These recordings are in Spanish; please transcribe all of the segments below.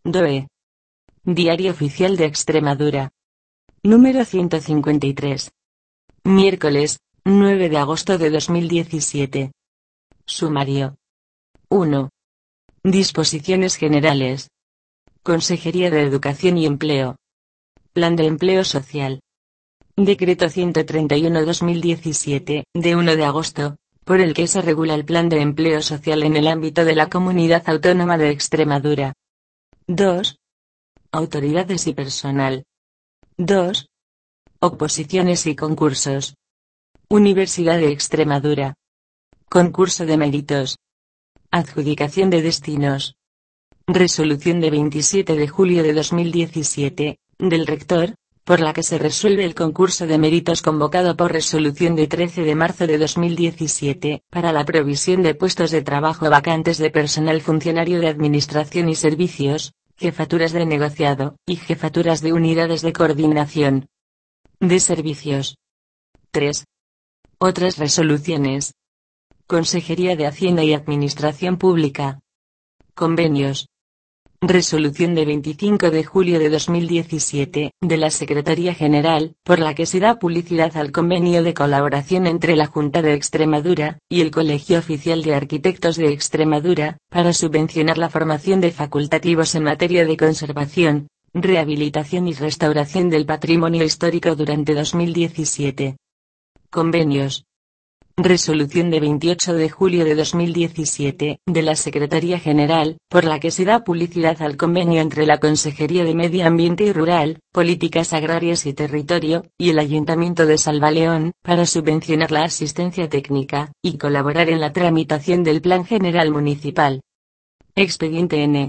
DOE. Diario Oficial de Extremadura. Número 153. Miércoles, 9 de agosto de 2017. Sumario. 1. Disposiciones generales. Consejería de Educación y Empleo. Plan de Empleo Social. Decreto 131/2017, de 1 de agosto, por el que se regula el Plan de Empleo Social en el ámbito de la Comunidad Autónoma de Extremadura. 2. Autoridades y personal. 2. Oposiciones y concursos. Universidad de Extremadura. Concurso de méritos. Adjudicación de destinos. Resolución de 27 de julio de 2017, del Rector, por la que se resuelve el concurso de méritos convocado por resolución de 13 de marzo de 2017, para la provisión de puestos de trabajo vacantes de personal funcionario de administración y servicios, jefaturas de negociado, y jefaturas de unidades de coordinación de servicios. 3. Otras resoluciones. Consejería de Hacienda y Administración Pública. Convenios. Resolución de 25 de julio de 2017, de la Secretaría General, por la que se da publicidad al convenio de colaboración entre la Junta de Extremadura y el Colegio Oficial de Arquitectos de Extremadura, para subvencionar la formación de facultativos en materia de conservación, rehabilitación y restauración del patrimonio histórico durante 2017. Convenios. Resolución de 28 de julio de 2017, de la Secretaría General, por la que se da publicidad al convenio entre la Consejería de Medio Ambiente y Rural, Políticas Agrarias y Territorio, y el Ayuntamiento de Salvaleón, para subvencionar la asistencia técnica, y colaborar en la tramitación del Plan General Municipal. Expediente N.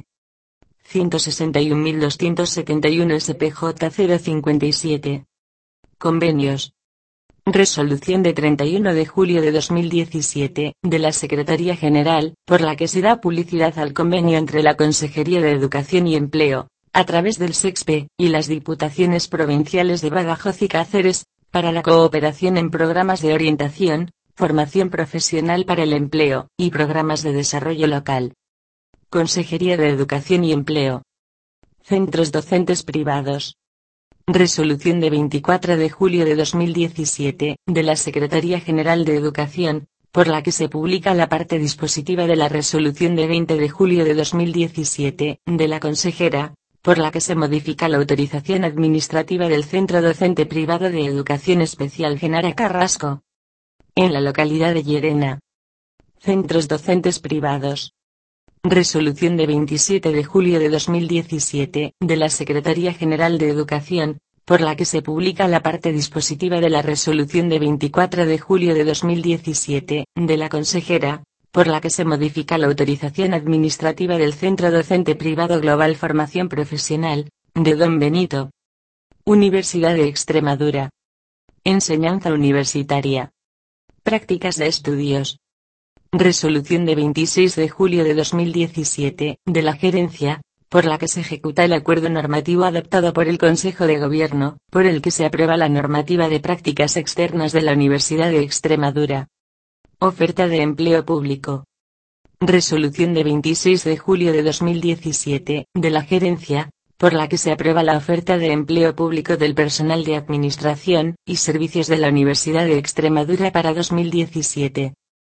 161.271 SPJ 057. Convenios. Resolución de 31 de julio de 2017, de la Secretaría General, por la que se da publicidad al convenio entre la Consejería de Educación y Empleo, a través del SEXPE, y las Diputaciones Provinciales de Badajoz y Cáceres, para la cooperación en programas de orientación, formación profesional para el empleo, y programas de desarrollo local. Consejería de Educación y Empleo. Centros docentes privados. Resolución de 24 de julio de 2017, de la Secretaría General de Educación, por la que se publica la parte dispositiva de la Resolución de 20 de julio de 2017, de la consejera, por la que se modifica la autorización administrativa del Centro Docente Privado de Educación Especial Genara Carrasco, en la localidad de Llerena. Centros docentes privados. Resolución de 27 de julio de 2017, de la Secretaría General de Educación, por la que se publica la parte dispositiva de la Resolución de 24 de julio de 2017, de la consejera, por la que se modifica la autorización administrativa del Centro Docente Privado Global Formación Profesional, de Don Benito. Universidad de Extremadura. Enseñanza universitaria. Prácticas de estudios. Resolución de 26 de julio de 2017, de la Gerencia, por la que se ejecuta el acuerdo normativo adoptado por el Consejo de Gobierno, por el que se aprueba la normativa de prácticas externas de la Universidad de Extremadura. Oferta de empleo público. Resolución de 26 de julio de 2017, de la Gerencia, por la que se aprueba la oferta de empleo público del personal de Administración y Servicios de la Universidad de Extremadura para 2017.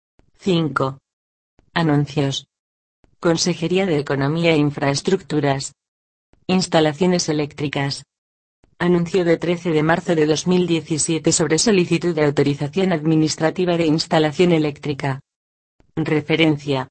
5. Anuncios. Consejería de Economía e Infraestructuras. Instalaciones eléctricas. Anuncio de 13 de marzo de 2017 sobre solicitud de autorización administrativa de instalación eléctrica. Referencia.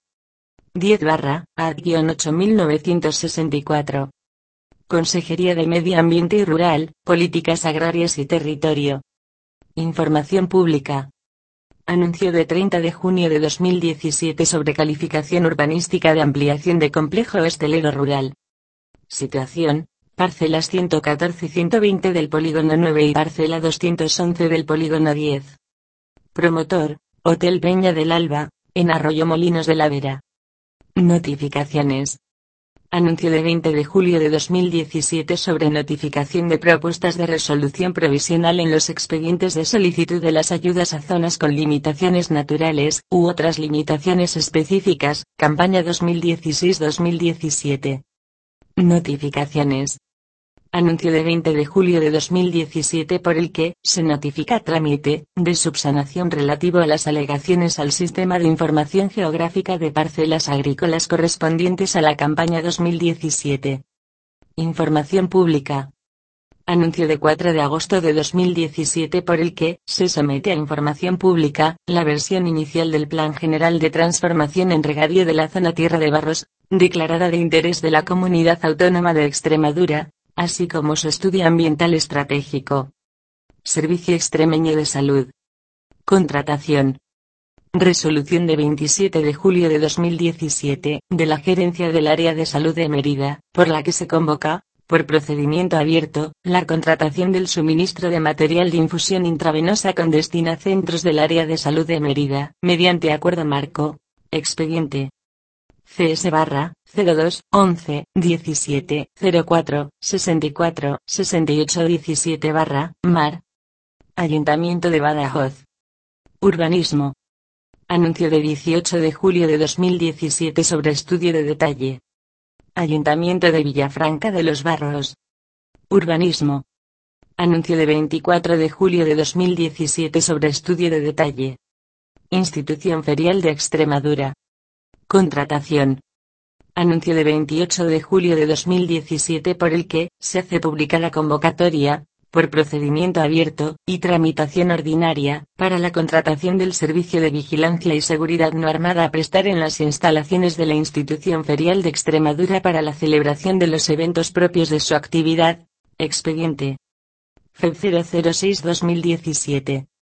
10/AD-8964. Consejería de Medio Ambiente y Rural, Políticas Agrarias y Territorio. Información pública. Anuncio de 30 de junio de 2017 sobre calificación urbanística de ampliación de complejo hostelero rural. Situación: parcelas 114 y 120 del polígono 9 y parcela 211 del polígono 10. Promotor: Hotel Peña del Alba, en Arroyomolinos de la Vera. Notificaciones. Anuncio de 20 de julio de 2017 sobre notificación de propuestas de resolución provisional en los expedientes de solicitud de las ayudas a zonas con limitaciones naturales, u otras limitaciones específicas, campaña 2016-2017. Notificaciones. Anuncio de 20 de julio de 2017 por el que se notifica trámite de subsanación relativo a las alegaciones al Sistema de Información Geográfica de Parcelas Agrícolas correspondientes a la campaña 2017. Información pública. Anuncio de 4 de agosto de 2017 por el que se somete a información pública la versión inicial del Plan General de Transformación en Regadío de la Zona Tierra de Barros, declarada de interés de la Comunidad Autónoma de Extremadura, así como su estudio ambiental estratégico. Servicio Extremeño de Salud. Contratación. Resolución de 27 de julio de 2017, de la Gerencia del Área de Salud de Mérida, por la que se convoca, por procedimiento abierto, la contratación del suministro de material de infusión intravenosa con destino a centros del Área de Salud de Mérida, mediante acuerdo marco, expediente CS-02-11-17-04-64-68-17-MAR. Ayuntamiento de Badajoz. Urbanismo. Anuncio de 18 de julio de 2017 sobre estudio de detalle. Ayuntamiento de Villafranca de los Barros. Urbanismo. Anuncio de 24 de julio de 2017 sobre estudio de detalle. Institución Ferial de Extremadura. Contratación. Anuncio de 28 de julio de 2017 por el que se hace pública la convocatoria, por procedimiento abierto y tramitación ordinaria, para la contratación del servicio de vigilancia y seguridad no armada a prestar en las instalaciones de la Institución Ferial de Extremadura para la celebración de los eventos propios de su actividad. Expediente FEB 006-2017.